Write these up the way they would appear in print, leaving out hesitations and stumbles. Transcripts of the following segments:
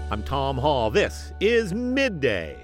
I'm Tom Hall. This is Midday.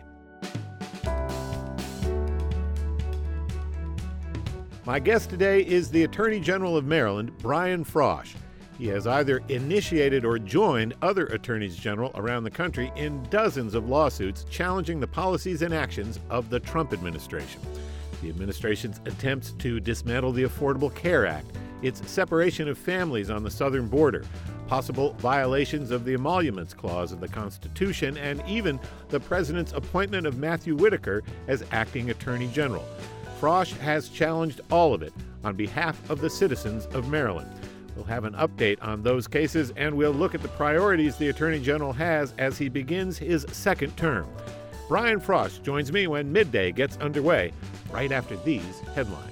My guest today is the Attorney General of Maryland, Brian Frosh. He has either initiated or joined other attorneys general around the country in dozens of lawsuits challenging the policies and actions of the Trump administration. The administration's attempts to dismantle the Affordable Care Act, its separation of families on the southern border, possible violations of the Emoluments Clause of the Constitution, and even the president's appointment of Matthew Whitaker as acting attorney general. Frosh has challenged all of it on behalf of the citizens of Maryland. We'll have an update on those cases, and we'll look at the priorities the Attorney General has as he begins his second term. Brian Frosh joins me when Midday gets underway, right after these headlines.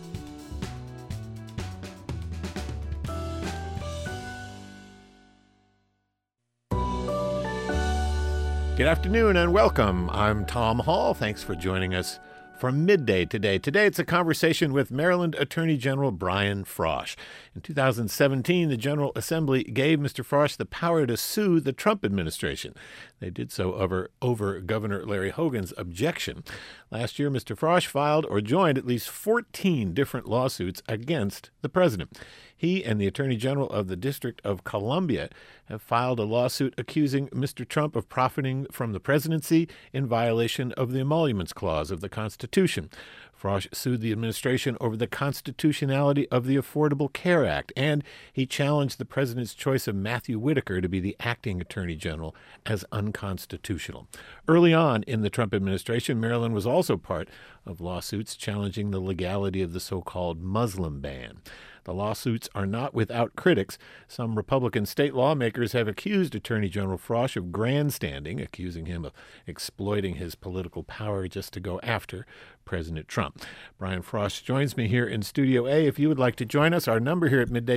Good afternoon and welcome. I'm Tom Hall. Thanks for joining us for Midday today. Today it's a conversation with Maryland Attorney General Brian Frosh. In 2017, the General Assembly gave Mr. Frosh the power to sue the Trump administration. They did so over Governor Larry Hogan's objection. Last year, Mr. Frosh filed or joined at least 14 different lawsuits against the president. He and the Attorney General of the District of Columbia have filed a lawsuit accusing Mr. Trump of profiting from the presidency in violation of the Emoluments Clause of the Constitution. Frosh sued the administration over the constitutionality of the Affordable Care Act, and he challenged the president's choice of Matthew Whitaker to be the acting attorney general as unconstitutional. Early on in the Trump administration, Maryland was also part of lawsuits challenging the legality of the so-called Muslim ban. The lawsuits are not without critics. Some Republican state lawmakers have accused Attorney General Frosh of grandstanding, accusing him of exploiting his political power just to go after President Trump. Brian Frosh joins me here in Studio A. If you would like to join us, our number here at Midday,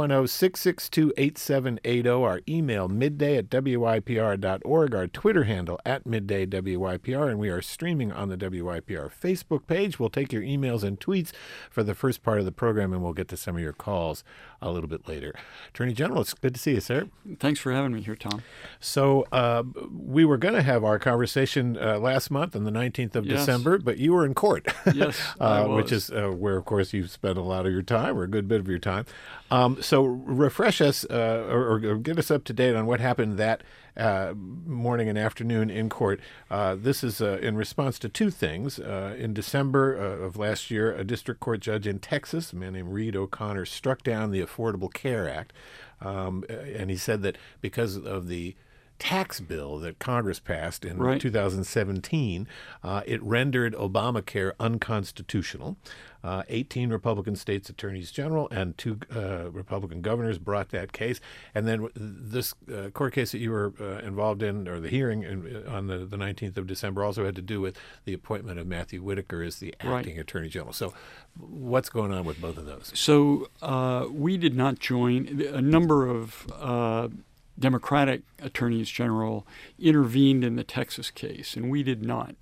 410-662-8780. Our email, midday@wypr.org. Our Twitter handle, @midday_WYPR. And we are streaming on the WYPR Facebook page. We'll take your emails and tweets for the first part of the program, and we'll get to some of your calls a little bit later. Attorney General, it's good to see you, sir. Thanks for having me here, Tom. So we were going to have our conversation last month on the 19th of December, but you were in court. Yes, I was. Which is where, of course, you've spent a lot of your time, or a good bit of your time. So refresh us or get us up to date on what happened that morning and afternoon in court. This is in response to two things. In December of last year, a district court judge in Texas, a man named Reed O'Connor, struck down the Affordable Care Act. And he said that because of the tax bill that Congress passed in 2017, it rendered Obamacare unconstitutional. 18 Republican states attorneys general and 2 Republican governors brought that case. And then this court case that you were involved in, or the hearing on the 19th of December, also had to do with the appointment of Matthew Whitaker as the acting attorney general. So what's going on with both of those? So we did not join. A number of Democratic attorneys general intervened in the Texas case, and we did not.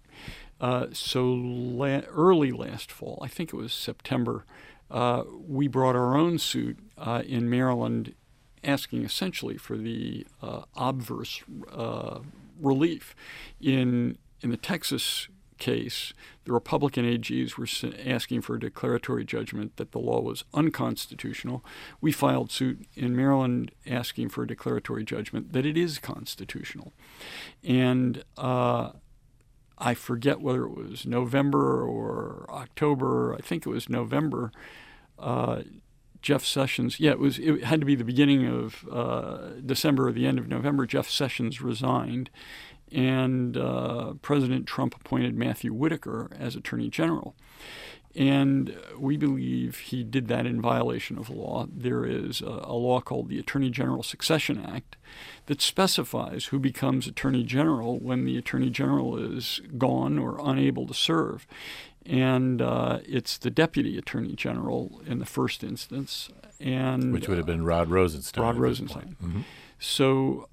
Early last fall, I think it was September, we brought our own suit in Maryland asking essentially for the obverse relief. In the Texas case, the Republican AGs were asking for a declaratory judgment that the law was unconstitutional. We filed suit in Maryland asking for a declaratory judgment that it is constitutional. And I forget whether it was November or October. I think it was November. Jeff Sessions, it had to be the beginning of December or the end of November. Jeff Sessions resigned, and President Trump appointed Matthew Whitaker as Attorney General. And we believe he did that in violation of law. There is a law called the Attorney General Succession Act that specifies who becomes Attorney General when the Attorney General is gone or unable to serve. And it's the Deputy Attorney General in the first instance. And which would have been Rod Rosenstein. Rod Rosenstein. Mm-hmm. So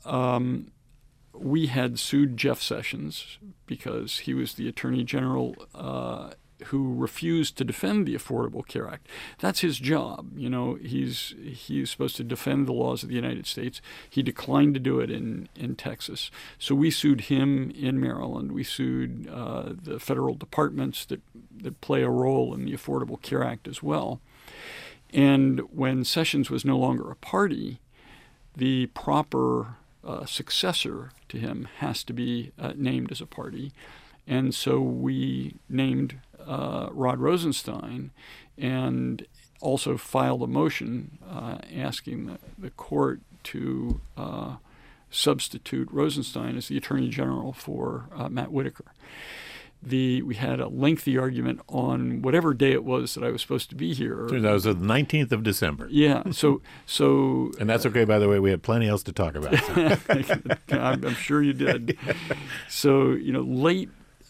we had sued Jeff Sessions because he was the Attorney General who refused to defend the Affordable Care Act. That's his job. You know, he's supposed to defend the laws of the United States. He declined to do it in Texas. So we sued him in Maryland. We sued the federal departments that play a role in the Affordable Care Act as well. And when Sessions was no longer a party, the proper successor to him has to be named as a party. And so we named Rod Rosenstein and also filed a motion asking the court to substitute Rosenstein as the Attorney General for Matt Whitaker. We had a lengthy argument on whatever day it was that I was supposed to be here. That was the 19th of December. Yeah. So and that's okay, by the way. We had plenty else to talk about. I'm sure you did. So, you know, late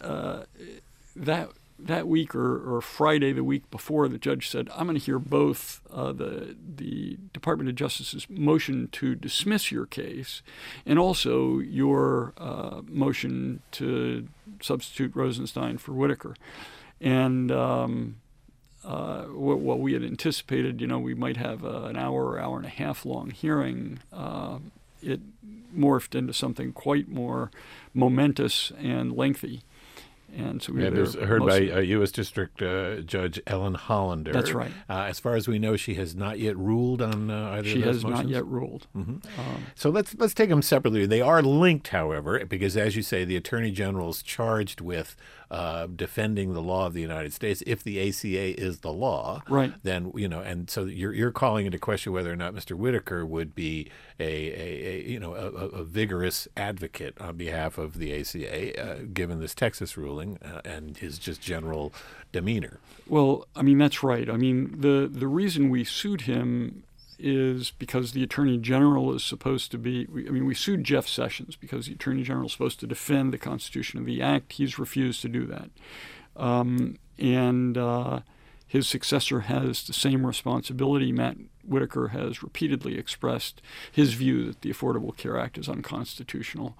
that week or Friday the week before, the judge said, I'm going to hear both the Department of Justice's motion to dismiss your case and also your motion to substitute Rosenstein for Whitaker. And what we had anticipated, you know, we might have an hour or hour and a half long hearing. It morphed into something quite more momentous and lengthy. And so it was heard by U.S. District Judge Ellen Hollander. That's right. As far as we know, she has not yet ruled on either of those motions. She has not yet ruled. Mm-hmm. So let's take them separately. They are linked, however, because as you say, the Attorney General is charged with defending the law of the United States. If the ACA is the law, right, then and so you're calling into question whether or not Mr. Whitaker would be a vigorous advocate on behalf of the ACA, given this Texas ruling and his just general demeanor. Well, I mean, that's right. I mean, the reason we sued him is because the Attorney General is supposed to be, we sued Jeff Sessions because the Attorney General is supposed to defend the Constitution of the Act. He's refused to do that. And his successor has the same responsibility. Matt Whitaker has repeatedly expressed his view that the Affordable Care Act is unconstitutional.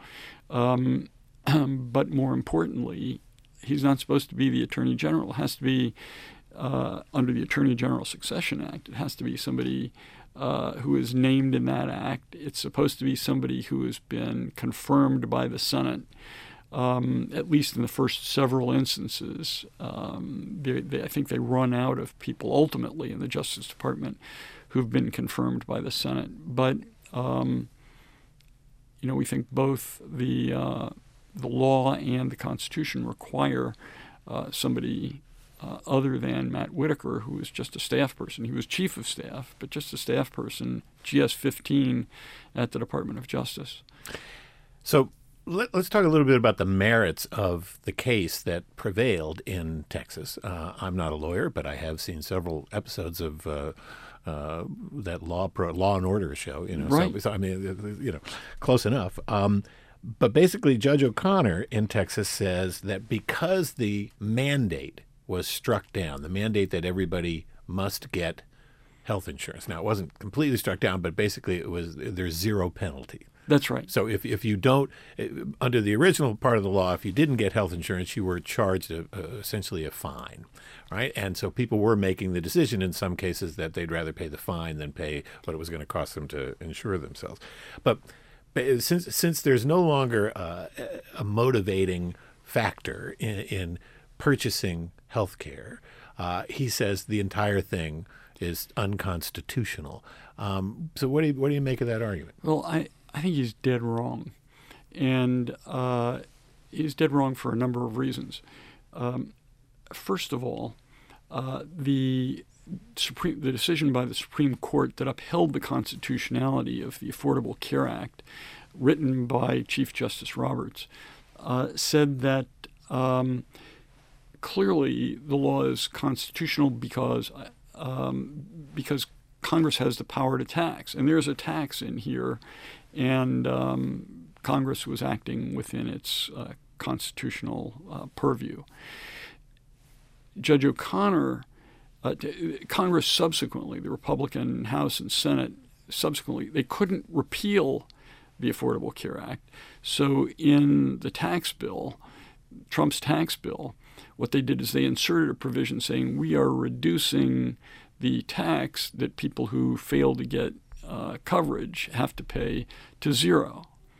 But more importantly, he's not supposed to be the Attorney General. It has to be, under the Attorney General Succession Act, it has to be somebody who is named in that act. It's supposed to be somebody who has been confirmed by the Senate, at least in the first several instances. I think they run out of people ultimately in the Justice Department who've been confirmed by the Senate. But we think both the law and the Constitution require somebody other than Matt Whitaker, who was just a staff person. He was chief of staff, but just a staff person, GS-15 at the Department of Justice. So let's talk a little bit about the merits of the case that prevailed in Texas. I'm not a lawyer, but I have seen several episodes of that Law and Order show. Right. So I mean, close enough. But basically, Judge O'Connor in Texas says that because the mandate was struck down, the mandate that everybody must get health insurance. Now, it wasn't completely struck down, but basically there's zero penalty. That's right. So if you don't, under the original part of the law, if you didn't get health insurance, you were charged essentially a fine, right? And so people were making the decision in some cases that they'd rather pay the fine than pay what it was going to cost them to insure themselves. But since there's no longer a motivating factor in purchasing health care, he says the entire thing is unconstitutional. So what do you make of that argument? Well, I think he's dead wrong, and he's dead wrong for a number of reasons. First of all, the decision by the Supreme Court that upheld the constitutionality of the Affordable Care Act, written by Chief Justice Roberts, said that clearly the law is constitutional because Congress has the power to tax, and there's a tax in here, and Congress was acting within its constitutional purview. Judge O'Connor, Congress subsequently, the Republican House and Senate subsequently, they couldn't repeal the Affordable Care Act. So in the tax bill, Trump's tax bill, what they did is they inserted a provision saying we are reducing the tax that people who fail to get coverage have to pay to zero.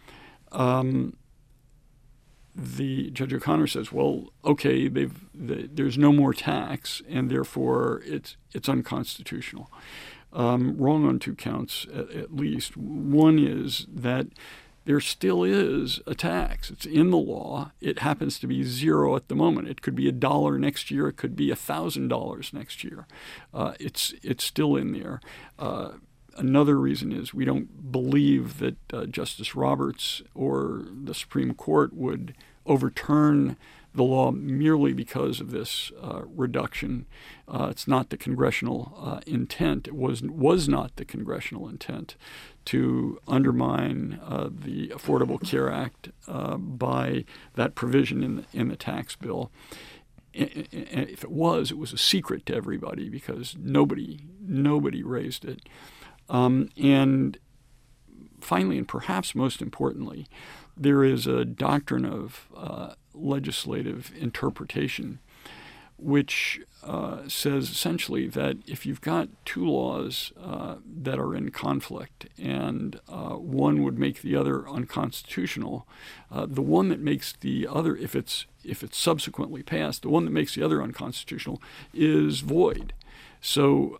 The Judge O'Connor says, well, okay, there's no more tax, and therefore it's unconstitutional. Wrong on 2 counts, at least. One is that there still is a tax. It's in the law. It happens to be zero at the moment. It could be $1 next year. It could be $1,000 next year. It's still in there. Another reason is we don't believe that Justice Roberts or the Supreme Court would overturn the law merely because of this reduction. It's not the congressional intent. It was not the congressional intent to undermine the Affordable Care Act by that provision in the tax bill. And if it was a secret to everybody because nobody raised it. And finally, and perhaps most importantly, there is a doctrine of legislative interpretation which says essentially that if you've got 2 laws that are in conflict and one would make the other unconstitutional, the one that makes the other, if it's subsequently passed, the one that makes the other unconstitutional is void. So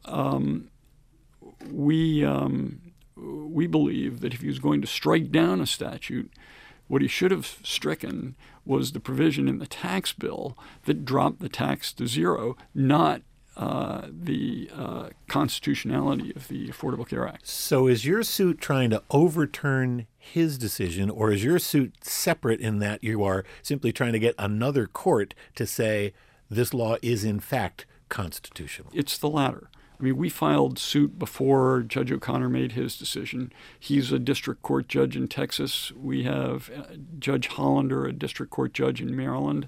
we believe that if he was going to strike down a statute, what he should have stricken was the provision in the tax bill that dropped the tax to zero, not the constitutionality of the Affordable Care Act. So is your suit trying to overturn his decision, or is your suit separate in that you are simply trying to get another court to say this law is in fact constitutional? It's the latter. I mean, we filed suit before Judge O'Connor made his decision. He's a district court judge in Texas. We have Judge Hollander, a district court judge in Maryland.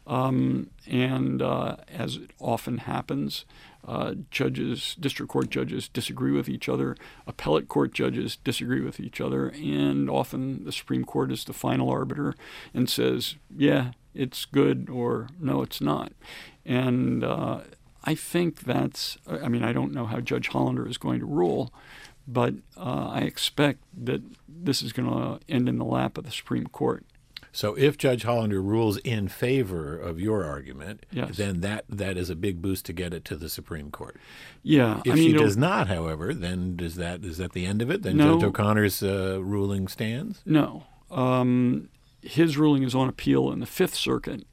And as it often happens, district court judges disagree with each other. Appellate court judges disagree with each other. And often the Supreme Court is the final arbiter and says, yeah, it's good, or no, it's not. And I think I don't know how Judge Hollander is going to rule, but I expect that this is going to end in the lap of the Supreme Court. So if Judge Hollander rules in favor of your argument, yes, then that is a big boost to get it to the Supreme Court. Yeah. If she does not, however, then is that the end of it? Then no, Judge O'Connor's ruling stands? No. His ruling is on appeal in the Fifth Circuit.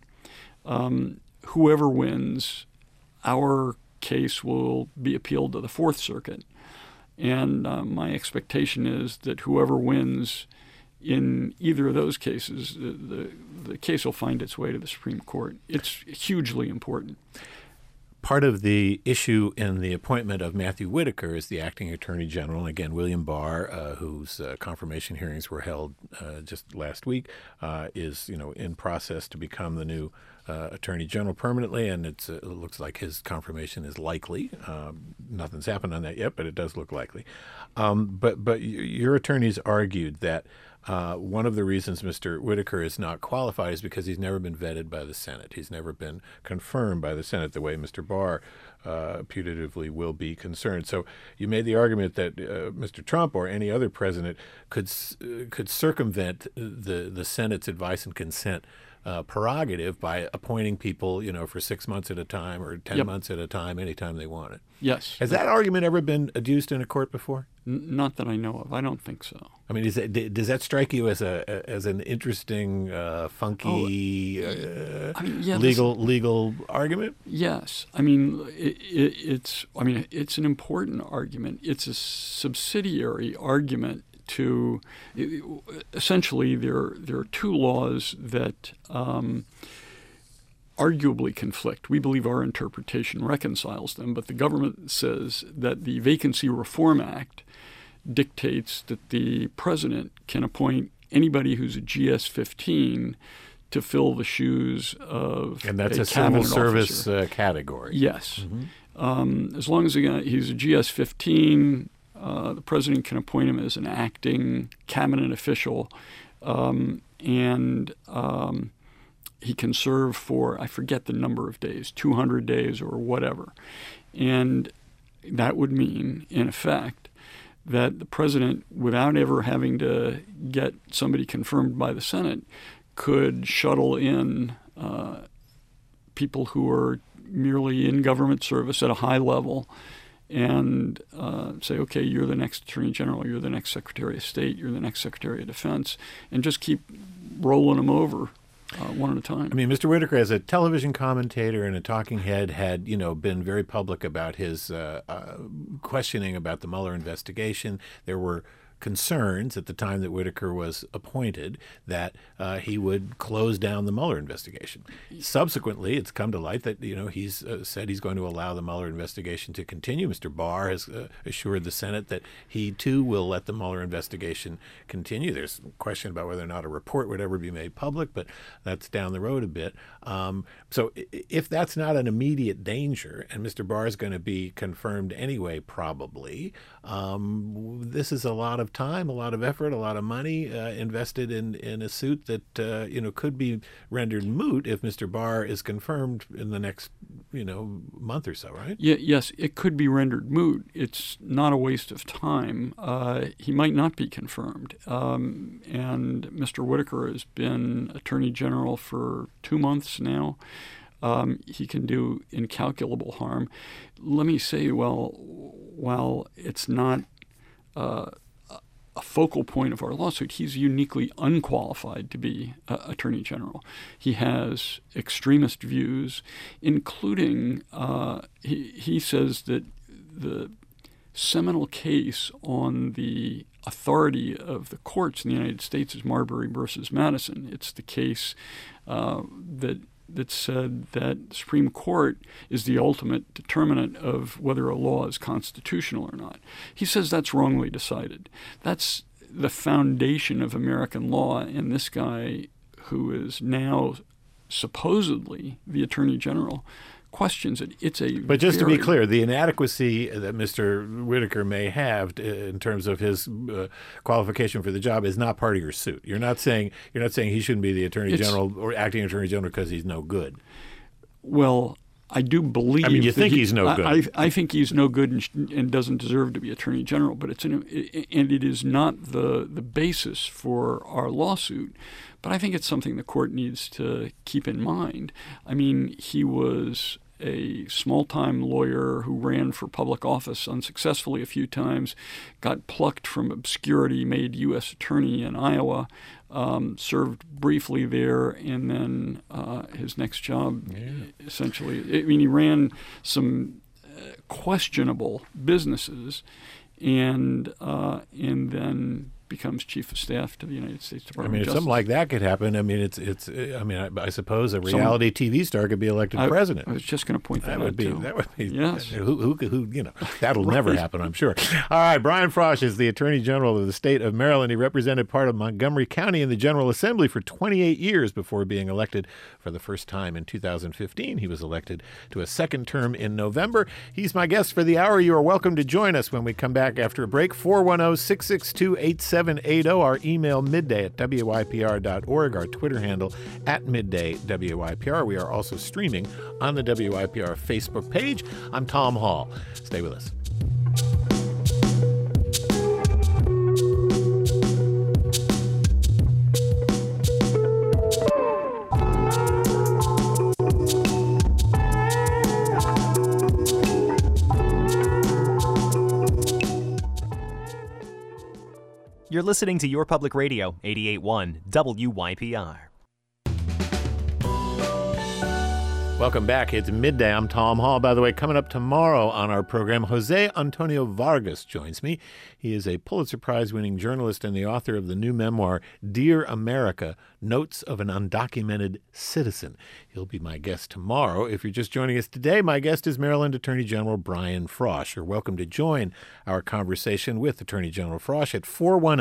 Whoever wins, our case will be appealed to the Fourth Circuit. And my expectation is that whoever wins in either of those cases, the case will find its way to the Supreme Court. It's hugely important. Part of the issue in the appointment of Matthew Whitaker as the acting attorney general, again, William Barr, whose confirmation hearings were held just last week, is in process to become the new attorney general permanently, and it looks like his confirmation is likely. Nothing's happened on that yet, but it does look likely. But your attorneys argued that one of the reasons Mr. Whitaker is not qualified is because he's never been vetted by the Senate. He's never been confirmed by the Senate the way Mr. Barr putatively will be concerned. So you made the argument that Mr. Trump or any other president could circumvent the Senate's advice and consent prerogative by appointing people, for 6 months at a time or 10 months at a time, anytime they want it. Yes. Has that argument ever been adduced in a court before? Not that I know of. I don't think so. I mean, does that strike you as an interesting, funky, legal argument? Yes. I mean, it's an important argument. It's a subsidiary argument to essentially there are 2 laws that arguably conflict. We believe our interpretation reconciles them, but the government says that the Vacancy Reform Act dictates that the president can appoint anybody who's a GS-15 to fill the shoes of and that's a civil service category. Yes. Mm-hmm. As long as he's a GS-15, the president can appoint him as an acting cabinet official, and he can serve for, I forget the number of days, 200 days or whatever. And that would mean, in effect, that the president, without ever having to get somebody confirmed by the Senate, could shuttle in people who are merely in government service at a high level and say, okay, you're the next Attorney General, you're the next Secretary of State, you're the next Secretary of Defense, and just keep rolling them over one at a time. I mean, Mr. Whitaker, as a television commentator and a talking head, had been very public about his questioning about the Mueller investigation. There were concerns at the time that Whitaker was appointed that he would close down the Mueller investigation. Subsequently, it's come to light that he's said he's going to allow the Mueller investigation to continue. Mr. Barr has assured the Senate that he too will let the Mueller investigation continue. There's a question about whether or not a report would ever be made public, but that's down the road a bit. So if that's not an immediate danger, and Mr. Barr is going to be confirmed anyway, probably, this is a lot of time, a lot of effort, a lot of money invested in a suit that could be rendered moot if Mr. Barr is confirmed in the next month or so, right? Yeah, yes, it could be rendered moot. It's not a waste of time. He might not be confirmed. And Mr. Whitaker has been Attorney General for 2 months now. He can do incalculable harm. Let me say, while it's not a focal point of our lawsuit, he's uniquely unqualified to be Attorney General. He has extremist views, including he says that the seminal case on the authority of the courts in the United States is Marbury versus Madison. It's the case that said that the Supreme Court is the ultimate determinant of whether a law is constitutional or not. He says that's wrongly decided. That's the foundation of American law, and this guy, who is now supposedly the Attorney General, questions it. But just to be clear, the inadequacy that Mr. Whitaker may have in terms of his qualification for the job is not part of your suit. You're not saying he shouldn't be the Attorney General or acting Attorney General because he's no good. Well, I do believe. I mean, you think he's no good. I think he's no good and doesn't deserve to be Attorney General. But it is not the basis for our lawsuit. But I think it's something the court needs to keep in mind. I mean, he was a small-time lawyer who ran for public office unsuccessfully a few times, got plucked from obscurity, made U.S. attorney in Iowa, served briefly there, and then his next job, essentially, I mean, he ran some questionable businesses, and then becomes chief of staff to the United States Department of Justice. If something like that could happen, I mean, I suppose a reality TV star could be elected president. I was just going to point that out, too. That would be, yes. Who that'll never happen, I'm sure. All right, Brian Frosh is the Attorney General of the state of Maryland. He represented part of Montgomery County in the General Assembly for 28 years before being elected for the first time in 2015. He was elected to a second term in November. He's my guest for the hour. You are welcome to join us when we come back after a break. 410-662-8780. Our email midday@wypr.org. Our Twitter handle @middaywypr. We are also streaming on the WYPR Facebook page. I'm Tom Hall. Stay with us. You're listening to Your Public Radio, 88.1 WYPR. Welcome back. It's midday. I'm Tom Hall. By the way, coming up tomorrow on our program, Jose Antonio Vargas joins me. He is a Pulitzer Prize-winning journalist and the author of the new memoir, Dear America, Notes of an Undocumented Citizen. He'll be my guest tomorrow. If you're just joining us today, my guest is Maryland Attorney General Brian Frosh. You're welcome to join our conversation with Attorney General Frosh at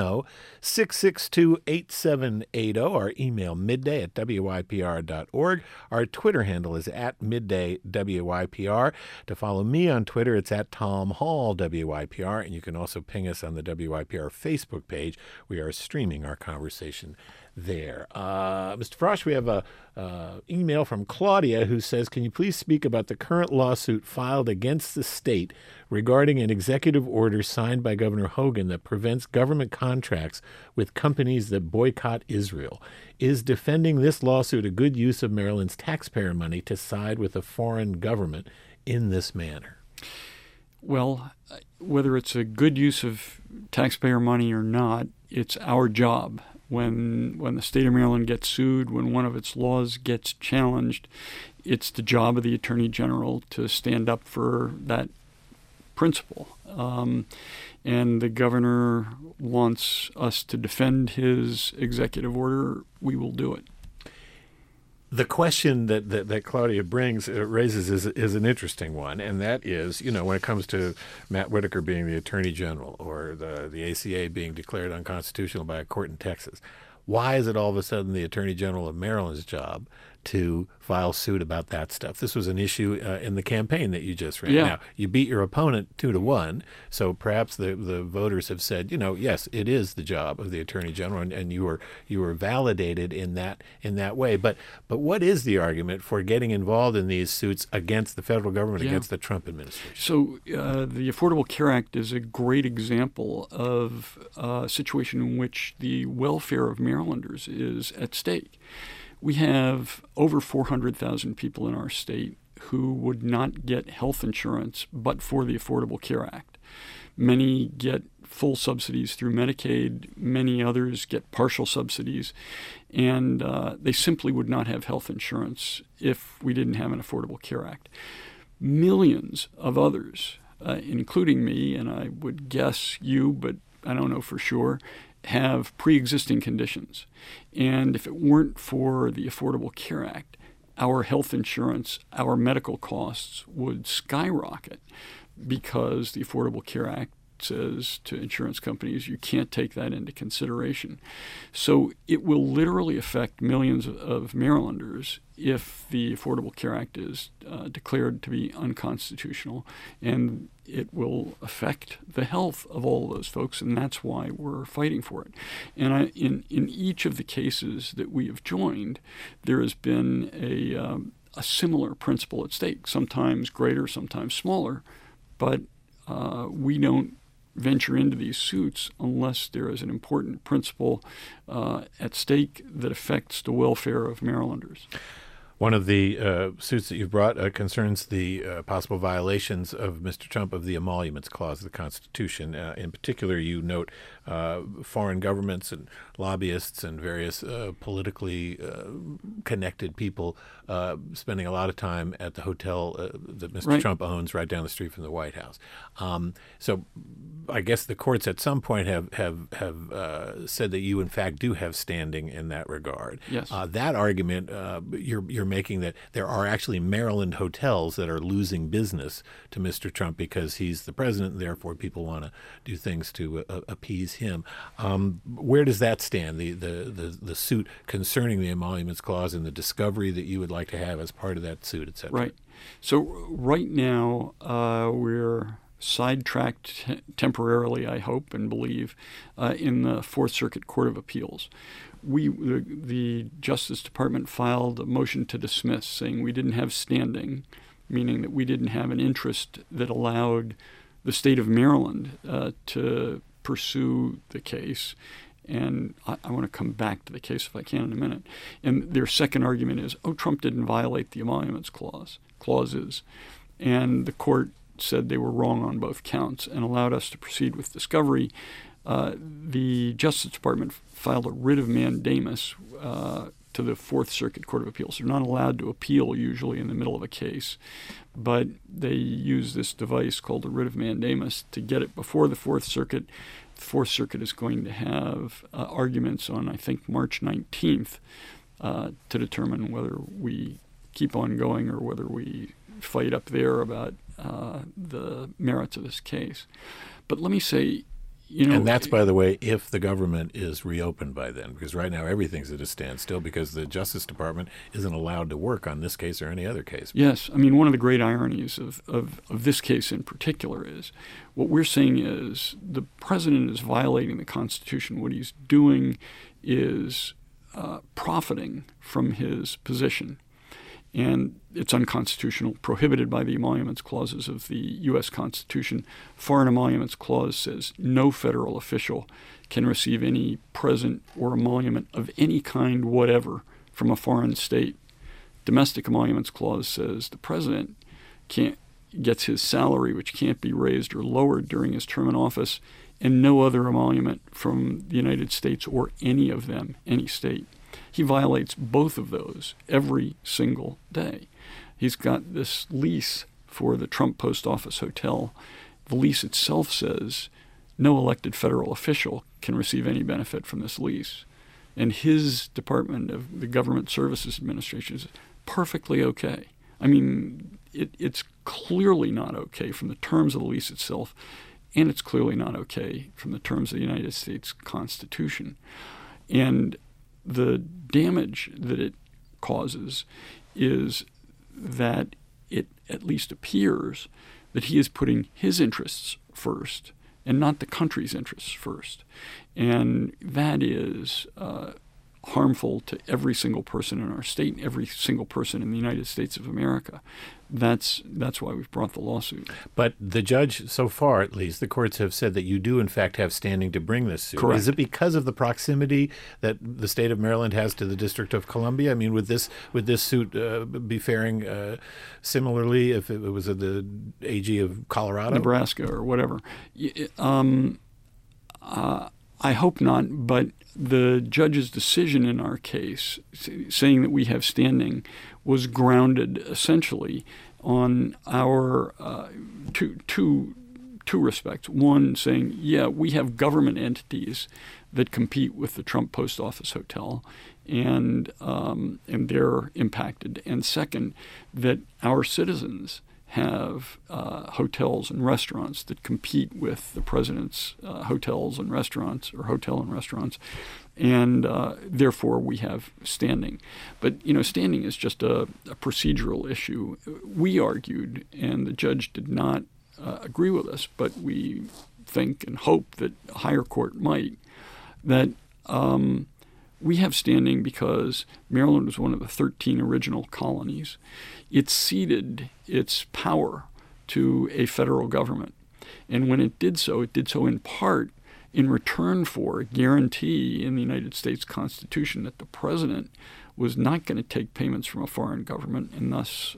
410-662-8780. Our email midday@wypr.org. Our Twitter handle is @middaywypr. To follow me on Twitter, it's @TomHallWYPR, and you can also ping us on the WYPR Facebook page. We are streaming our conversation there. Mr. Frosh, we have a email from Claudia who says, can you please speak about the current lawsuit filed against the state regarding an executive order signed by Governor Hogan that prevents government contracts with companies that boycott Israel? Is defending this lawsuit a good use of Maryland's taxpayer money to side with a foreign government in this manner? Well, whether it's a good use of taxpayer money or not, it's our job. When the state of Maryland gets sued, when one of its laws gets challenged, it's the job of the Attorney General to stand up for that principle. And the governor wants us to defend his executive order. We will do it. The question that Claudia raises is an interesting one, and that is, when it comes to Matt Whitaker being the Attorney General or the ACA being declared unconstitutional by a court in Texas, why is it all of a sudden the Attorney General of Maryland's job to file suit about that stuff? This was an issue in the campaign that you just ran. Yeah. Now, you beat your opponent 2-1, so perhaps the voters have said, yes, it is the job of the Attorney General, and you were validated in that way. But what is the argument for getting involved in these suits against the federal government, against the Trump administration? So the Affordable Care Act is a great example of a situation in which the welfare of Marylanders is at stake. We have over 400,000 people in our state who would not get health insurance but for the Affordable Care Act. Many get full subsidies through Medicaid. Many others get partial subsidies. And they simply would not have health insurance if we didn't have an Affordable Care Act. Millions of others, including me, and I would guess you, but I don't know for sure, have pre-existing conditions. And if it weren't for the Affordable Care Act, our health insurance, our medical costs would skyrocket because the Affordable Care Act says to insurance companies, you can't take that into consideration. So it will literally affect millions of Marylanders if the Affordable Care Act is declared to be unconstitutional, and it will affect the health of all of those folks, and that's why we're fighting for it. And in each of the cases that we have joined, there has been a similar principle at stake, sometimes greater, sometimes smaller, but we don't venture into these suits unless there is an important principle at stake that affects the welfare of Marylanders. One of the suits that you've brought concerns the possible violations of Mr. Trump of the Emoluments Clause of the Constitution. In particular, you note foreign governments and lobbyists and various politically connected people spending a lot of time at the hotel that Mr. Trump owns right down the street from the White House. So I guess the courts at some point have said that you, in fact, do have standing in that regard. Yes. That argument you're making that there are actually Maryland hotels that are losing business to Mr. Trump because he's the president, and therefore people want to do things to appease him. Where does that stand, the suit concerning the Emoluments Clause and the discovery that you would like to have as part of that suit, et cetera? Right. So right now we're sidetracked temporarily, I hope and believe, in the Fourth Circuit Court of Appeals. The Justice Department filed a motion to dismiss, saying we didn't have standing, meaning that we didn't have an interest that allowed the state of Maryland to pursue the case. And I want to come back to the case if I can in a minute. And their second argument is, Trump didn't violate the Emoluments clauses. And the court said they were wrong on both counts and allowed us to proceed with discovery. The Justice Department filed a writ of mandamus to the Fourth Circuit Court of Appeals. They're not allowed to appeal usually in the middle of a case, but they use this device called a writ of mandamus to get it before the Fourth Circuit. The Fourth Circuit is going to have arguments on, I think, March 19th to determine whether we keep on going or whether we fight up there about the merits of this case. But let me say, and that's, by the way, if the government is reopened by then, because right now everything's at a standstill because the Justice Department isn't allowed to work on this case or any other case. Yes. I mean, one of the great ironies of this case in particular is what we're saying is the president is violating the Constitution. What he's doing is profiting from his position. And it's unconstitutional, prohibited by the emoluments clauses of the U.S. Constitution. Foreign Emoluments Clause says no federal official can receive any present or emolument of any kind whatever from a foreign state. Domestic Emoluments Clause says the president gets his salary, which can't be raised or lowered during his term in office, and no other emolument from the United States or any of them, any state. He violates both of those every single day. He's got this lease for the Trump Post Office Hotel. The lease itself says no elected federal official can receive any benefit from this lease. And his Department of the Government Services Administration is perfectly okay. I mean, it's clearly not okay from the terms of the lease itself, and it's clearly not okay from the terms of the United States Constitution. And the damage that it causes is that it at least appears that he is putting his interests first and not the country's interests first. And that is harmful to every single person in our state, every single person in the United States of America. That's why we've brought the lawsuit. But the judge, so far at least, the courts have said that you do in fact have standing to bring this suit. Correct. Is it because of the proximity that the state of Maryland has to the District of Columbia? I mean, would this suit be faring similarly if it was the AG of Colorado? Nebraska or whatever. I hope not, but the judge's decision in our case, saying that we have standing, was grounded essentially on our two respects. One, saying, yeah, we have government entities that compete with the Trump Post Office Hotel, and they're impacted. And second, that our citizens have hotels and restaurants that compete with the president's hotels and restaurants, or hotel and restaurants, and therefore we have standing. But standing is just a procedural issue. We argued, and the judge did not agree with us, but we think and hope that a higher court might, that we have standing because Maryland was one of the 13 original colonies. It ceded its power to a federal government. And when it did so in part in return for a guarantee in the United States Constitution that the president was not going to take payments from a foreign government and thus,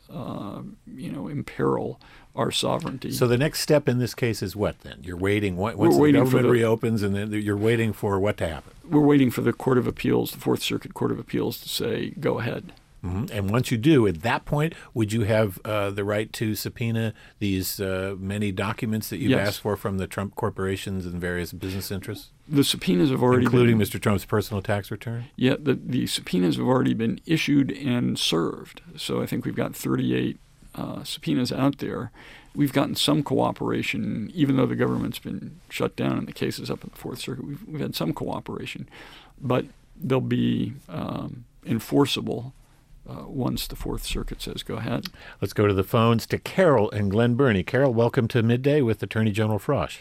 imperil our sovereignty. So the next step in this case is what then? You're waiting once the government reopens, and then you're waiting for what to happen? We're waiting for the Court of Appeals, the Fourth Circuit Court of Appeals, to say, go ahead. Mm-hmm. And once you do, at that point, would you have the right to subpoena these many documents that you've asked for from the Trump corporations and various business interests? The subpoenas have already including Mr. Trump's personal tax return? Yeah, the subpoenas have already been issued and served. So I think we've got 38 subpoenas out there. We've gotten some cooperation, even though the government's been shut down and the case is up in the Fourth Circuit. We've had some cooperation, but they'll be enforceable once the Fourth Circuit says go ahead. Let's go to the phones to Carol and Glen Burnie. Carol, welcome to Midday with Attorney General Frosh.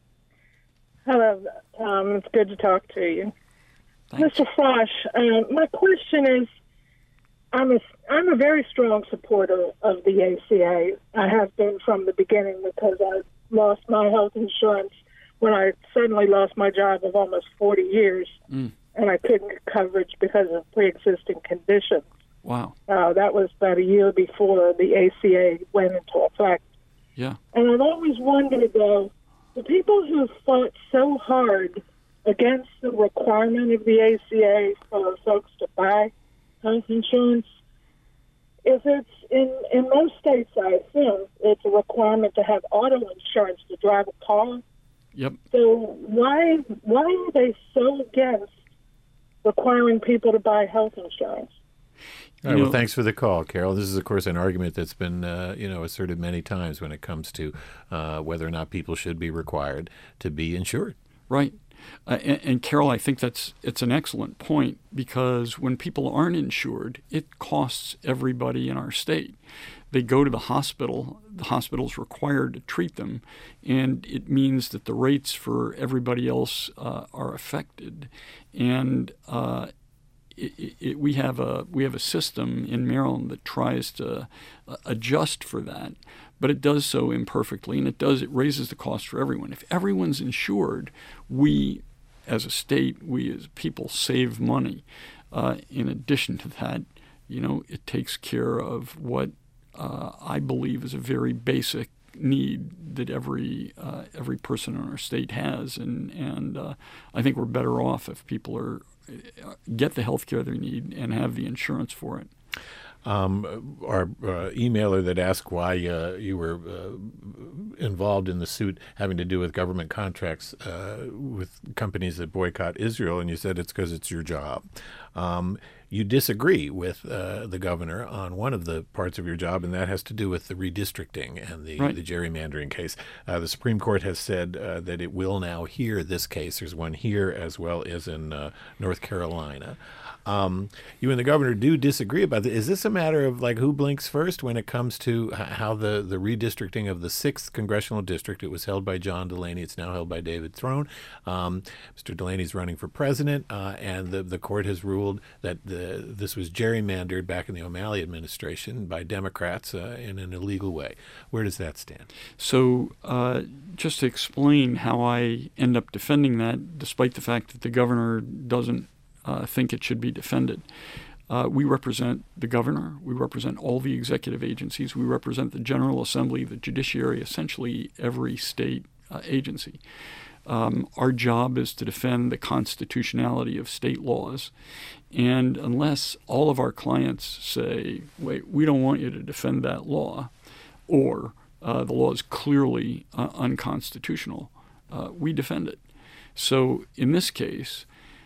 Hello. It's good to talk to you. Thanks. Mr. Frosh, my question is, I'm a very strong supporter of the ACA. I have been from the beginning because I lost my health insurance when I suddenly lost my job of almost 40 years, and I couldn't get coverage because of pre-existing conditions. Wow. That was about a year before the ACA went into effect. Yeah. And I've always wondered, though, the people who fought so hard against the requirement of the ACA for folks to buy health insurance, if it's in most states, I assume, it's a requirement to have auto insurance to drive a car. Yep. So why are they so against requiring people to buy health insurance? All right, well, thanks for the call, Carol. This is, of course, an argument that's been, asserted many times when it comes to whether or not people should be required to be insured. Right. And Carol, I think it's an excellent point, because when people aren't insured, it costs everybody in our state. They go to the hospital's required to treat them, and it means that the rates for everybody else are affected. And we have a system in Maryland that tries to adjust for that, but it does so imperfectly, and it raises the cost for everyone. If everyone's insured, we as a state, we as people save money. In addition to that, it takes care of what I believe is a very basic need that every person in our state has, and I think we're better off if people get the health care they need and have the insurance for it. Our emailer that asked why you were involved in the suit having to do with government contracts with companies that boycott Israel, and you said it's because it's your job. You disagree with the governor on one of the parts of your job, and that has to do with the redistricting and the gerrymandering case. The Supreme Court has said that it will now hear this case. There's one here as well as in North Carolina. You and the governor do disagree about this. Is this a matter of who blinks first when it comes to how the redistricting of the 6th congressional district? It was held by John Delaney. It's now held by David Throne. Mr. Delaney's running for president, and the court has ruled that this was gerrymandered back in the O'Malley administration by Democrats in an illegal way. Where does that stand? So just to explain how I end up defending that, despite the fact that the governor doesn't think it should be defended. We represent the governor. We represent all the executive agencies. We represent the General Assembly, the judiciary, essentially every state agency. Our job is to defend the constitutionality of state laws. And unless all of our clients say, wait, we don't want you to defend that law, or the law is clearly unconstitutional, we defend it. So in this case,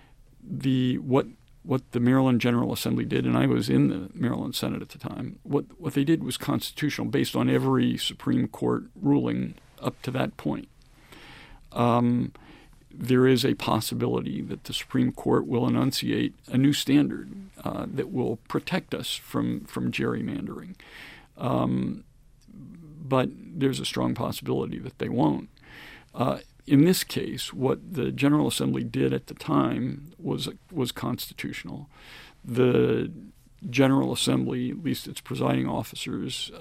what the Maryland General Assembly did, and I was in the Maryland Senate at the time, what they did was constitutional based on every Supreme Court ruling up to that point. There is a possibility that the Supreme Court will enunciate a new standard that will protect us from gerrymandering. But there's a strong possibility that they won't. In this case, what the General Assembly did at the time was constitutional. The General Assembly, at least its presiding officers,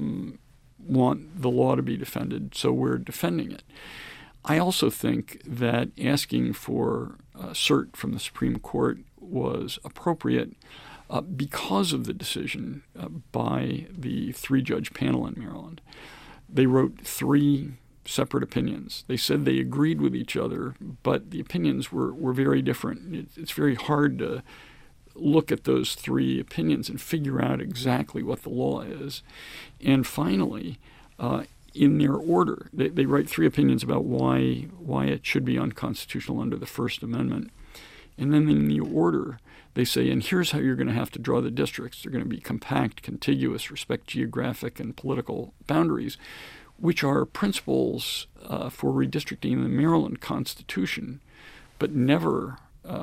want the law to be defended, so we're defending it. I also think that asking for cert from the Supreme Court was appropriate because of the decision by the 3-judge panel in Maryland. They wrote 3 separate opinions. They said they agreed with each other, but the opinions were very different. It's very hard to look at those 3 opinions and figure out exactly what the law is. And finally, in their order, they write 3 opinions about why it should be unconstitutional under the First Amendment. And then in the order, they say, and here's how you're going to have to draw the districts. They're going to be compact, contiguous, respect geographic and political boundaries, which are principles for redistricting in the Maryland Constitution, but never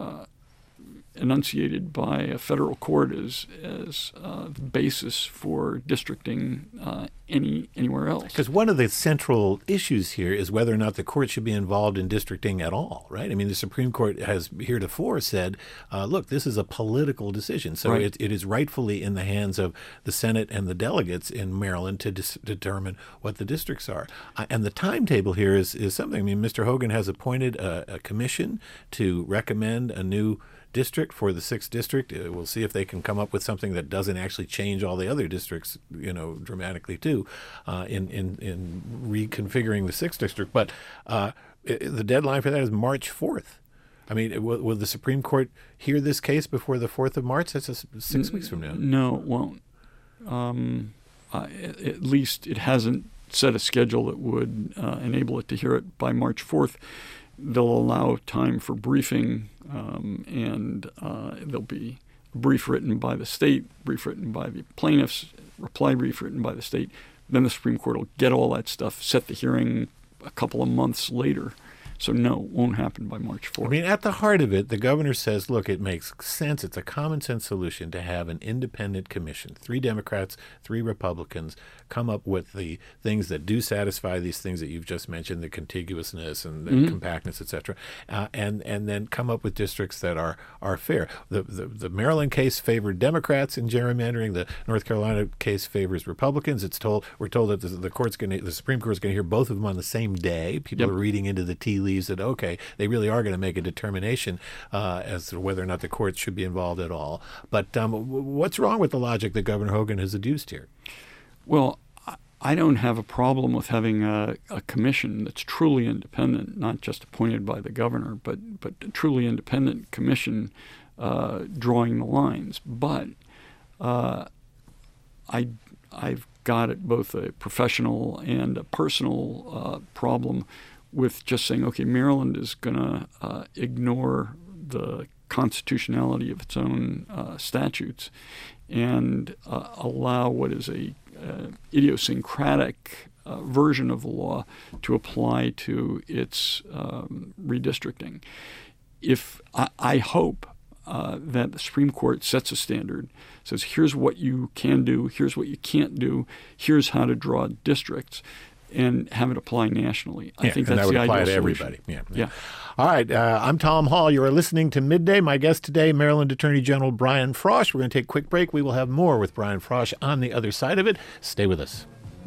enunciated by a federal court as the basis for districting anywhere else. Because one of the central issues here is whether or not the court should be involved in districting at all, right? I mean, the Supreme Court has heretofore said, look, this is a political decision, so right. it is rightfully in the hands of the Senate and the delegates in Maryland to determine what the districts are. And the timetable here is something. I mean, Mr. Hogan has appointed a commission to recommend a new district for the 6th district. We'll see if they can come up with something that doesn't actually change all the other districts, dramatically too, in reconfiguring the 6th district. But the deadline for that is March 4th. I mean, will the Supreme Court hear this case before the 4th of March? That's 6 weeks from now. No, it won't. At least it hasn't set a schedule that would enable it to hear it by March 4th. They'll allow time for briefing, and there'll be a brief written by the state, brief written by the plaintiffs, reply brief written by the state. Then the Supreme Court will get all that stuff, set the hearing a couple of months later. So no, it won't happen by March 4th. I mean, at the heart of it, the governor says, look, it makes sense. It's a common sense solution to have an independent commission. 3 Democrats, 3 Republicans come up with the things that do satisfy these things that you've just mentioned, the contiguousness and the compactness, et cetera, and then come up with districts that are fair. The Maryland case favored Democrats in gerrymandering. The North Carolina case favors Republicans. We're told that the Supreme Court is going to hear both of them on the same day. People are reading into the tea leaves that, okay, they really are going to make a determination as to whether or not the courts should be involved at all. But what's wrong with the logic that Governor Hogan has adduced here? Well, I don't have a problem with having a commission that's truly independent, not just appointed by the governor, but a truly independent commission drawing the lines. But I've got both a professional and a personal problem with just saying, okay, Maryland is going to ignore the constitutionality of its own statutes and allow what is a idiosyncratic version of the law to apply to its redistricting. If I hope that the Supreme Court sets a standard, says here's what you can do, here's what you can't do, here's how to draw districts, and have it apply nationally. I think that's that would the apply ideal to solution. everybody. Yeah. All right. I'm Tom Hall. You are listening to Midday. My guest today, Maryland Attorney General Brian Frosh. We're going to take a quick break. We will have more with Brian Frosh on the other side of it. Stay with us.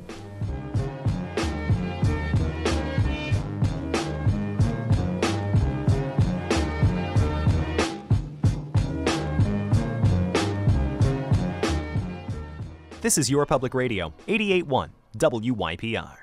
This is Your Public Radio, 88.1 WYPR.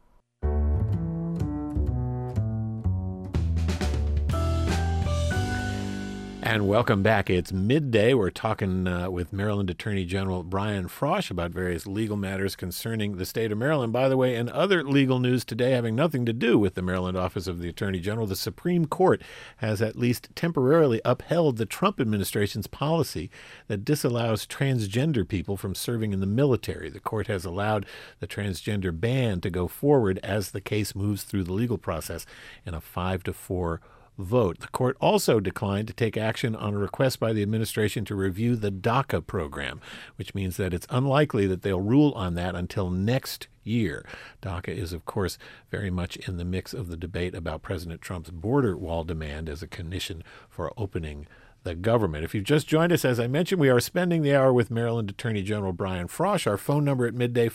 And welcome back. It's midday. We're talking with Maryland Attorney General Brian Frosh about various legal matters concerning the state of Maryland. By the way, in other legal news today having nothing to do with the Maryland Office of the Attorney General, the Supreme Court has at least temporarily upheld the Trump administration's policy that disallows transgender people from serving in the military. The court has allowed the transgender ban to go forward as the case moves through the legal process in a 5-4 vote. The court also declined to take action on a request by the administration to review the DACA program, which means that it's unlikely that they'll rule on that until next year. DACA is, of course, very much in the mix of the debate about President Trump's border wall demand as a condition for opening the government. If you've just joined us, as I mentioned, we are spending the hour with Maryland Attorney General Brian Frosh. Our phone number at midday,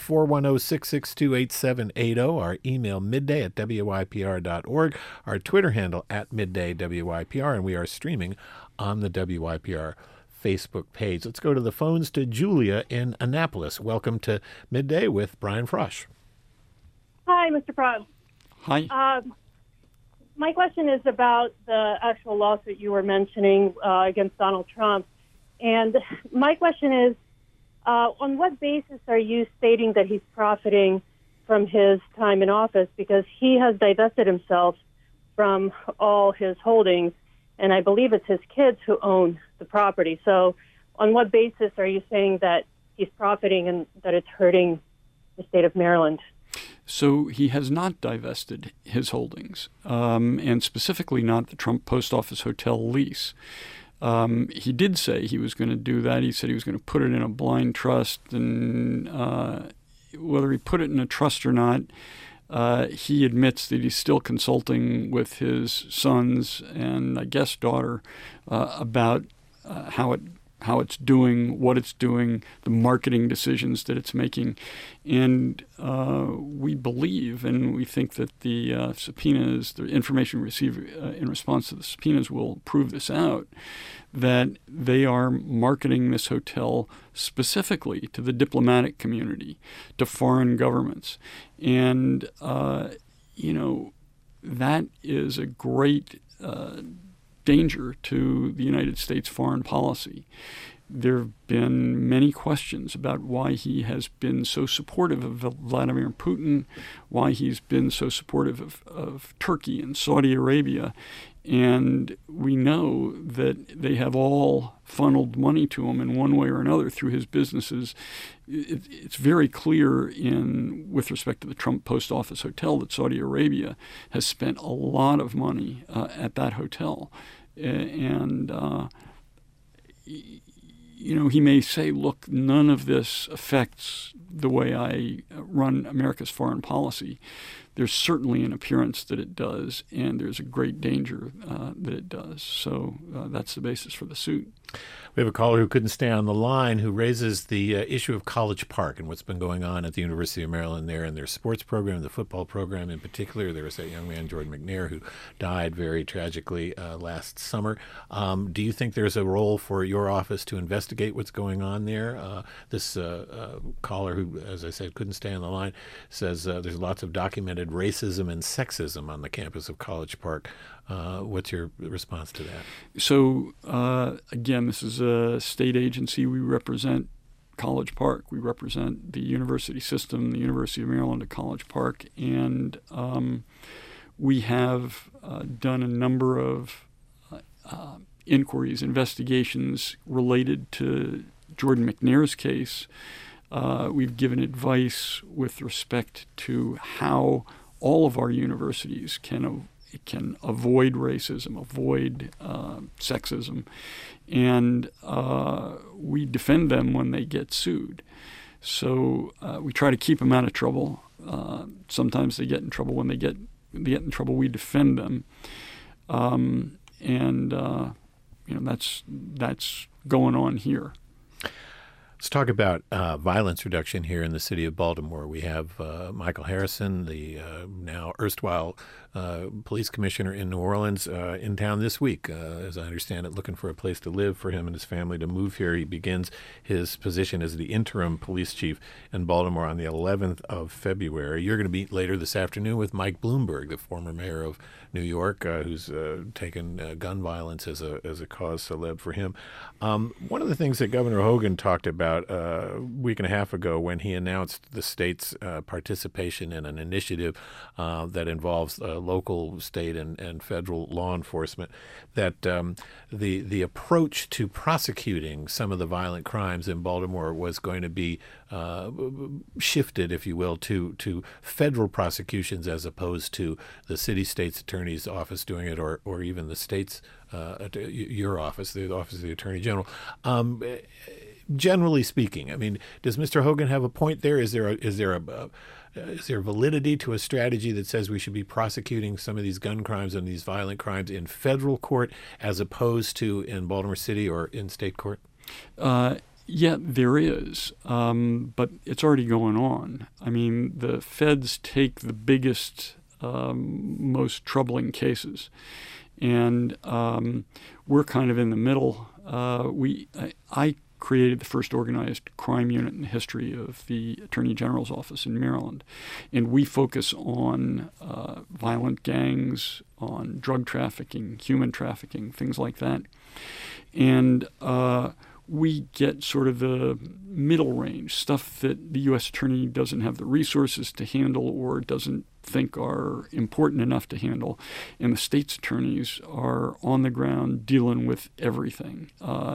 410-662-8780. Our email, midday@wypr.org. Our Twitter handle, @middaywypr. And we are streaming on the WYPR Facebook page. Let's go to the phones to Julia in Annapolis. Welcome to Midday with Brian Frosh. Hi, Mr. Frosh. Hi. My question is about the actual lawsuit you were mentioning against Donald Trump. And my question is, on what basis are you stating that he's profiting from his time in office? Because he has divested himself from all his holdings, and I believe it's his kids who own the property. So on what basis are you saying that he's profiting and that it's hurting the state of Maryland? So he has not divested his holdings, and specifically not the Trump Post Office Hotel lease. He did say he was going to do that. He said he was going to put it in a blind trust, and whether he put it in a trust or not, he admits that he's still consulting with his sons and, I guess, daughter about how it's doing, what it's doing, the marketing decisions that it's making. And we believe and we think that the subpoenas, the information we receive in response to the subpoenas will prove this out, that they are marketing this hotel specifically to the diplomatic community, to foreign governments. And, that is a great danger to the United States foreign policy. There have been many questions about why he has been so supportive of Vladimir Putin, why he's been so supportive of Turkey and Saudi Arabia. And we know that they have all funneled money to him in one way or another through his businesses. It's very clear with respect to the Trump Post Office Hotel that Saudi Arabia has spent a lot of money at that hotel. And he may say, look, none of this affects the way I run America's foreign policy. There's certainly an appearance that it does, and there's a great danger that it does. So that's the basis for the suit. We have a caller who couldn't stay on the line who raises the issue of College Park and what's been going on at the University of Maryland there in their sports program, the football program in particular. There was that young man, Jordan McNair, who died very tragically last summer. Do you think there's a role for your office to investigate what's going on there? This caller who, as I said, couldn't stay on the line, says there's lots of documented racism and sexism on the campus of College Park. What's your response to that? So, again, this is a state agency. We represent College Park. We represent the university system, the University of Maryland at College Park. And we have done a number of inquiries, investigations related to Jordan McNair's case. We've given advice with respect to how all of our universities can avoid racism, avoid sexism, and we defend them when they get sued. So we try to keep them out of trouble. Sometimes they get in trouble. When they get in trouble, we defend them, that's going on here. Let's talk about violence reduction here in the city of Baltimore. We have Michael Harrison, the now erstwhile police commissioner in New Orleans, in town this week, as I understand it, looking for a place to live for him and his family to move here. He begins his position as the interim police chief in Baltimore on the 11th of February. You're going to meet later this afternoon with Mike Bloomberg, the former mayor of New York, who's taken gun violence as a cause célèbre for him. One of the things that Governor Hogan talked about a week and a half ago when he announced the state's participation in an initiative that involves local, state, and federal law enforcement, that the approach to prosecuting some of the violent crimes in Baltimore was going to be shifted, if you will, to federal prosecutions as opposed to the city-state's attorney's office doing it, or even the state's, your office, the Office of the Attorney General. Generally speaking, I mean, does Mr. Hogan have a point there? Is there validity to a strategy that says we should be prosecuting some of these gun crimes and these violent crimes in federal court as opposed to in Baltimore City or in state court? Yeah, there is, but it's already going on. I mean, the feds take the biggest, most troubling cases, and we're kind of in the middle. I created the first organized crime unit in the history of the Attorney General's office in Maryland, and we focus on violent gangs, on drug trafficking, human trafficking, things like that, and we get sort of the middle range, stuff that the U.S. Attorney doesn't have the resources to handle or doesn't think are important enough to handle. And the state's attorneys are on the ground dealing with everything.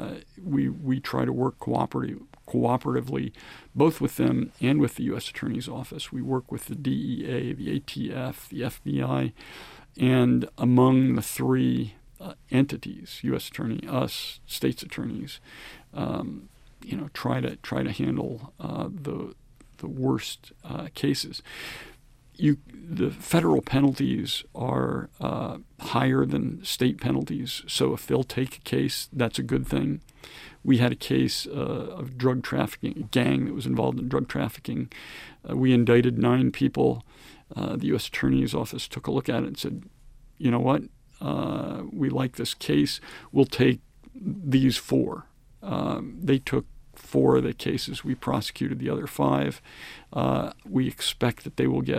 We try to work cooperatively, both with them and with the U.S. Attorney's Office. We work with the DEA, the ATF, the FBI, and among the three entities, U.S. Attorney, us, state's attorneys, try to handle the worst cases. The federal penalties are higher than state penalties, so if they'll take a case, that's a good thing. We had a case of drug trafficking, a gang that was involved in drug trafficking. We indicted 9 people. The U.S. Attorney's Office took a look at it and said, you know what? We like this case. We'll take these 4. They took 4 of the cases. We prosecuted the other 5. We expect that they will get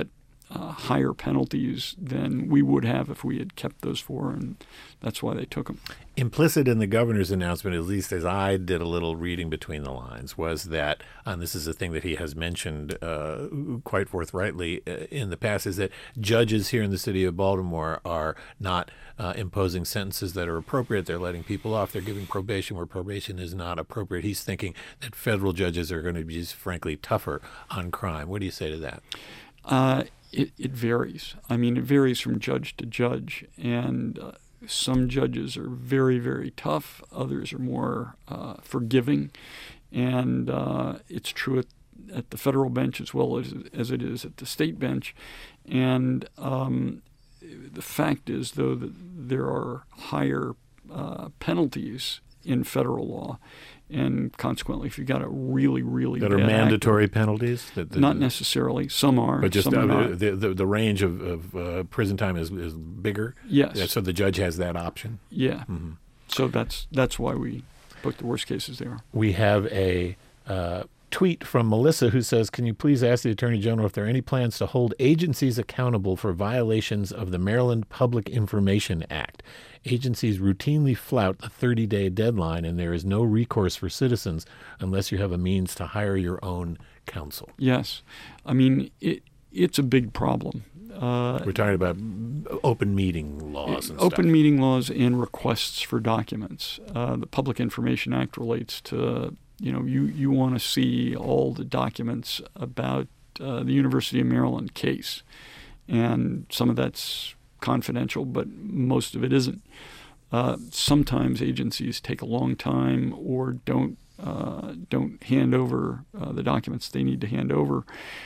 higher penalties than we would have if we had kept those 4, and that's why they took them. Implicit in the governor's announcement, at least as I did a little reading between the lines, was that, and this is a thing that he has mentioned quite forthrightly in the past, is that judges here in the city of Baltimore are not imposing sentences that are appropriate. They're letting people off. They're giving probation where probation is not appropriate. He's thinking that federal judges are going to be, frankly, tougher on crime. What do you say to that? It varies. I mean, it varies from judge to judge, and some judges are very, very tough. Others are more forgiving, and it's true at the federal bench as well as it is at the state bench. And the fact is, though, that there are higher penalties in federal law. And consequently, if you've got a really, really that bad are mandatory penalties, not necessarily. Some are, but just some are not. the range of prison time is bigger. Yes. Yeah, so the judge has that option. Yeah. Mm-hmm. So that's why we put the worst cases there. We have a tweet from Melissa who says, "Can you please ask the Attorney General if there are any plans to hold agencies accountable for violations of the Maryland Public Information Act? Agencies routinely flout the 30-day deadline, and there is no recourse for citizens unless you have a means to hire your own counsel." Yes. I mean, it's a big problem. We're talking about open meeting laws and open stuff. meeting laws and requests for documents. The Public Information Act relates to, you want to see all the documents about the University of Maryland case. And some of that's confidential, but most of it isn't. Sometimes agencies take a long time or don't hand over the documents they need to hand over.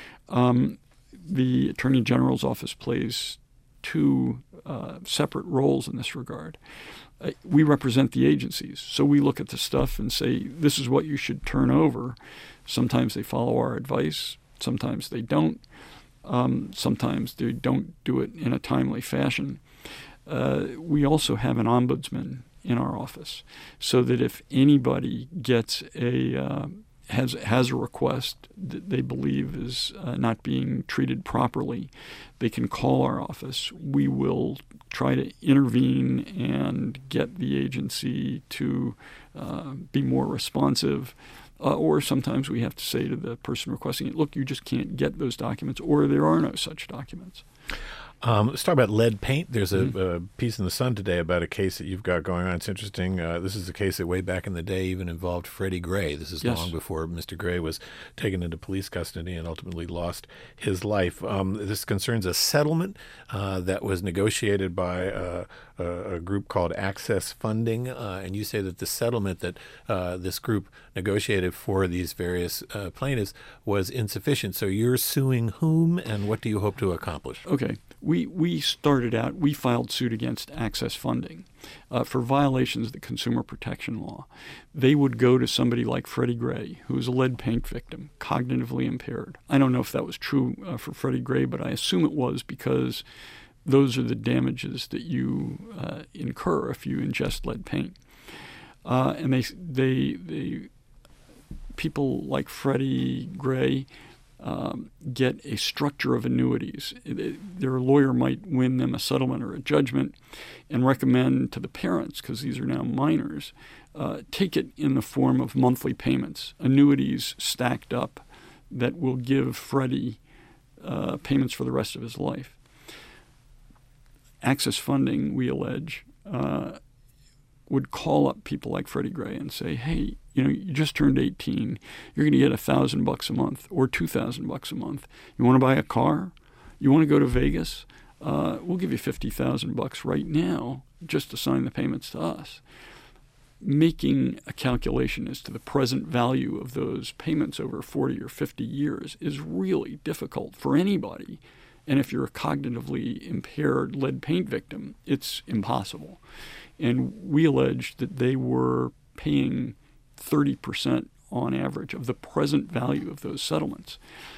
The Attorney General's office plays 2 separate roles in this regard. We represent the agencies, so we look at the stuff and say, this is what you should turn over. Sometimes they follow our advice, sometimes they don't. Sometimes they don't do it in a timely fashion. We also have an ombudsman in our office, so that if anybody gets has a request that they believe is not being treated properly, they can call our office. We will try to intervene and get the agency to be more responsive. Or sometimes we have to say to the person requesting it, look, you just can't get those documents, or there are no such documents. Let's talk about lead paint. There's a piece in the Sun today about a case that you've got going on. It's interesting. This is a case that way back in the day even involved Freddie Gray. This is long before Mr. Gray was taken into police custody and ultimately lost his life. This concerns a settlement that was negotiated by a group called Access Funding, and you say that the settlement that this group negotiated for these various plaintiffs was insufficient. So you're suing whom, and what do you hope to accomplish? Okay. We started out, we filed suit against Access Funding for violations of the Consumer Protection Law. They would go to somebody like Freddie Gray, who was a lead paint victim, cognitively impaired. I don't know if that was true for Freddie Gray, but I assume it was, because those are the damages that you incur if you ingest lead paint. And they people like Freddie Gray get a structure of annuities. Their lawyer might win them a settlement or a judgment and recommend to the parents, because these are now minors, take it in the form of monthly payments, annuities stacked up that will give Freddie payments for the rest of his life. Access Funding, we allege, would call up people like Freddie Gray and say, hey, you just turned 18. You're going to get $1,000 a month or $2,000 a month. You want to buy a car? You want to go to Vegas? We'll give you $50,000 right now just to sign the payments to us. Making a calculation as to the present value of those payments over 40 or 50 years is really difficult for anybody. And if you're a cognitively impaired lead paint victim, it's impossible. And we allege that they were paying 30% on average of the present value of those settlements.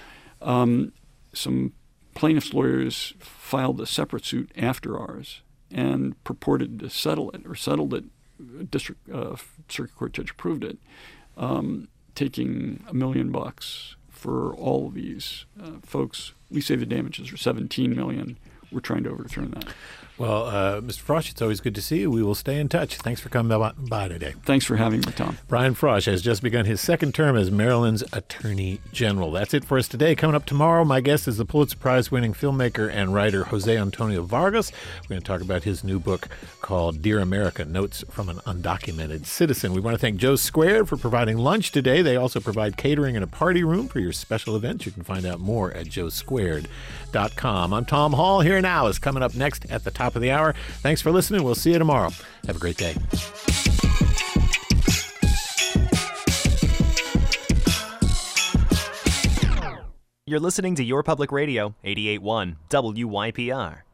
Some plaintiffs' lawyers filed a separate suit after ours and purported to settle it, or settled it. Circuit Court judge approved it, taking $1 million for all of these folks. We say the damages are $17 million. We're trying to overturn that. Well, Mr. Frosh, it's always good to see you. We will stay in touch. Thanks for coming by today. Thanks for having me, Tom. Brian Frosh has just begun his second term as Maryland's Attorney General. That's it for us today. Coming up tomorrow, my guest is the Pulitzer Prize-winning filmmaker and writer Jose Antonio Vargas. We're going to talk about his new book called Dear America, Notes from an Undocumented Citizen. We want to thank Joe Squared for providing lunch today. They also provide catering and a party room for your special events. You can find out more at joesquared.com. I'm Tom Hall. Here Now is coming up next at the top of the hour. Thanks for listening. We'll see you tomorrow. Have a great day. You're listening to Your Public Radio, 88.1 WYPR.